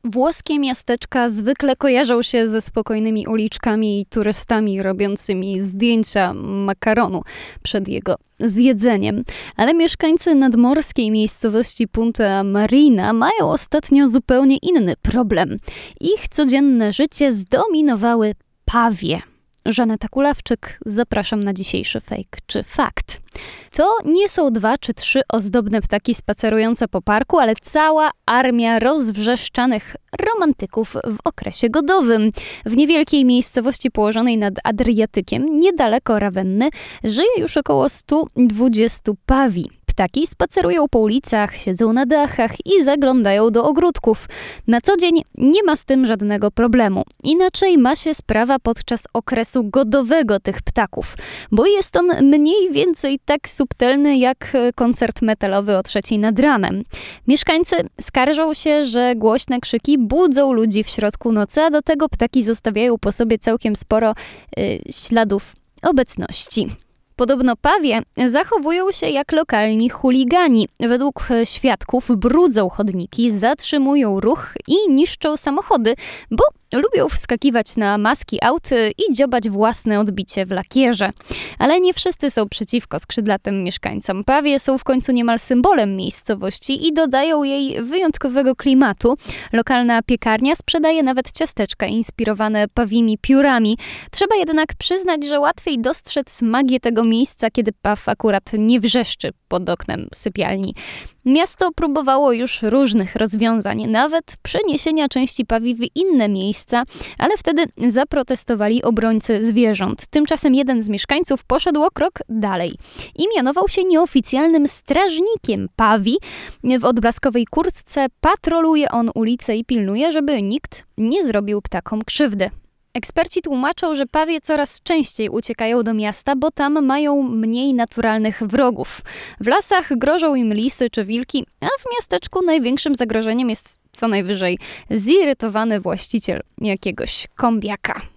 Włoskie miasteczka zwykle kojarzą się ze spokojnymi uliczkami i turystami robiącymi zdjęcia makaronu przed jego zjedzeniem. Ale mieszkańcy nadmorskiej miejscowości Punta Marina mają ostatnio zupełnie inny problem. Ich codzienne życie zdominowały pawie. Żaneta Kulawczyk, zapraszam na dzisiejszy fake czy fakt. To nie są 2 czy 3 ozdobne ptaki spacerujące po parku, ale cała armia rozwrzeszczanych romantyków w okresie godowym. W niewielkiej miejscowości położonej nad Adriatykiem, niedaleko Rawenny, żyje już około 120 pawi. Ptaki spacerują po ulicach, siedzą na dachach i zaglądają do ogródków. Na co dzień nie ma z tym żadnego problemu. Inaczej ma się sprawa podczas okresu godowego tych ptaków, bo jest on mniej więcej tak subtelny jak koncert metalowy o 3:00 nad ranem. Mieszkańcy skarżą się, że głośne krzyki budzą ludzi w środku nocy, a do tego ptaki zostawiają po sobie całkiem sporo śladów obecności. Podobno pawie zachowują się jak lokalni chuligani. Według świadków brudzą chodniki, zatrzymują ruch i niszczą samochody, bo lubią wskakiwać na maski aut i dziobać własne odbicie w lakierze. Ale nie wszyscy są przeciwko skrzydlatym mieszkańcom. Pawie są w końcu niemal symbolem miejscowości i dodają jej wyjątkowego klimatu. Lokalna piekarnia sprzedaje nawet ciasteczka inspirowane pawimi piórami. Trzeba jednak przyznać, że łatwiej dostrzec magię tego miejsca, kiedy paw akurat nie wrzeszczy pod oknem sypialni. Miasto próbowało już różnych rozwiązań, nawet przeniesienia części pawi w inne miejsca, ale wtedy zaprotestowali obrońcy zwierząt. Tymczasem jeden z mieszkańców poszedł o krok dalej i mianował się nieoficjalnym strażnikiem pawi. W odblaskowej kurtce patroluje on ulice i pilnuje, żeby nikt nie zrobił ptakom krzywdy. Eksperci tłumaczą, że pawie coraz częściej uciekają do miasta, bo tam mają mniej naturalnych wrogów. W lasach grożą im lisy czy wilki, a w miasteczku największym zagrożeniem jest co najwyżej zirytowany właściciel jakiegoś kombiaka.